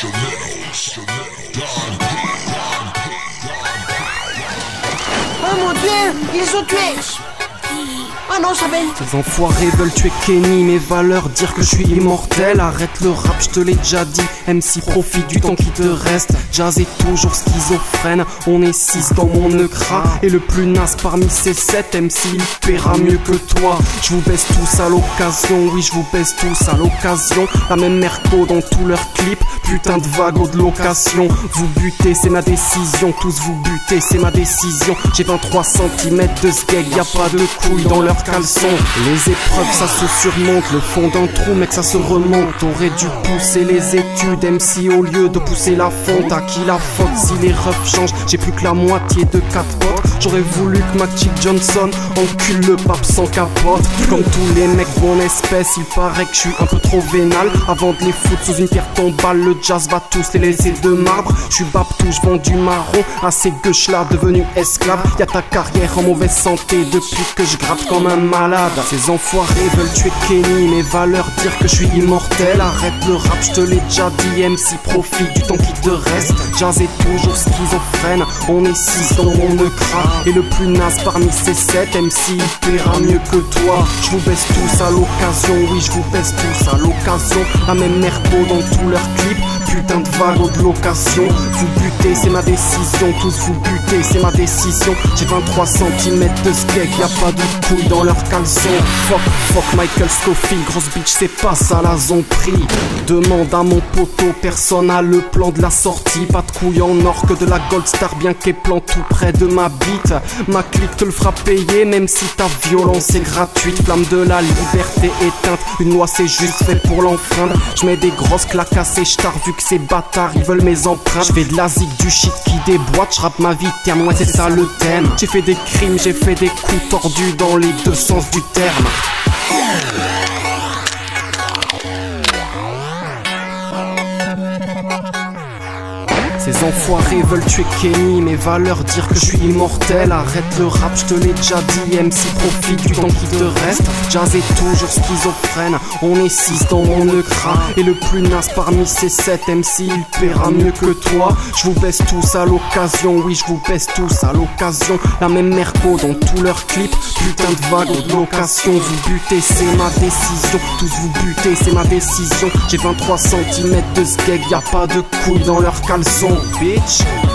Oh mon Dieu, ils ont tué. Oh non, ça baigne. Ces enfoirés veulent tuer Kenny, mes valeurs dire que je suis immortel. Arrête le rap, je te l'ai déjà dit. MC profite du temps qui te reste. Jazz est toujours schizophrène. On est 6 dans mon neukra. Et le plus naze parmi ces 7 MC, il paiera mieux que toi. Je vous baisse tous à l'occasion. Oui, je vous baisse tous à l'occasion. La même merco dans tous leurs clips. Putain de vago de location. Vous butez, c'est ma décision. Tous vous butez, c'est ma décision. J'ai 23 cm de sgeg. Y'a pas de couilles dans leurs caleçons. Les épreuves ça se surmonte. Le fond d'un trou mec ça se remonte. T'aurais dû pousser les études MC au lieu de pousser la fonte. À qui la faute si les refs changent? J'ai plus que la moitié de 4 potes. J'aurais voulu que Magic Johnson encule le pape sans capote. Comme tous les mecs de mon espèce, il paraît que je suis un peu trop vénal. Avant de les foutre sous une pierre tombale, le jazz va tous les laisser de marbre. Je suis Baptou, je vends du marron à ces gueuches là devenus esclaves. Y'a ta carrière en mauvaise santé depuis que je gratte comme un malade. Ces enfoirés veulent tuer Kenny, mes valeurs dire que je suis immortel. Arrête le rap, je te l'ai déjà dit. MC profite du temps qui te reste. Jazz est toujours schizophrène. On est 6 dans mon neukra. Et le plus naze parmi ces 7 MC, il paiera mieux que toi. Je vous baisse tous à l'occasion. Oui, je vous baisse tous à l'occasion. La même merco dans tous leurs clips. Putain de vago de location. Vous butez, c'est ma décision. Tous vous butez, c'est ma décision. J'ai 23 cm de skeg. Y'a pas de couilles dans leurs caleçons. Fuck Michael Scofield. Grosse bitch, c'est pas ça la pris. Demande à mon poteau, personne a le plan de la sortie. Pas de couilles en or que de la Gold Star, bien qu'elle plante tout près de ma bite. Ma clique te le fera payer, même si ta violence est gratuite. Flamme de la liberté éteinte. Une loi c'est juste fait pour l'enfreindre. Je mets des grosses claques à ces stars vu que ces bâtards ils veulent mes empreintes. Je fais de la zig, du shit qui déboîte. Je rappe ma vie terme, ouais c'est ça le thème. J'ai fait des crimes, j'ai fait des coups tordus dans les deux sens du terme. Ces enfoirés veulent tuer Kenny, mes valeurs dire que je suis immortel. Arrête le rap, je te l'ai déjà dit. MC profite du temps qui te reste. Jazz est toujours schizophrène. On est 6 dans mon neukra. Et le plus naze parmi ces 7 MC, il paiera mieux que toi. Je vous baisse tous à l'occasion. Oui, je vous baisse tous à l'occasion. La même merco dans tous leurs clips. Putain de vague de location. Vous butez, c'est ma décision. Tous vous butez, c'est ma décision. J'ai 23 cm de sgeg. Y'a pas de couilles dans leurs caleçons. Bitch.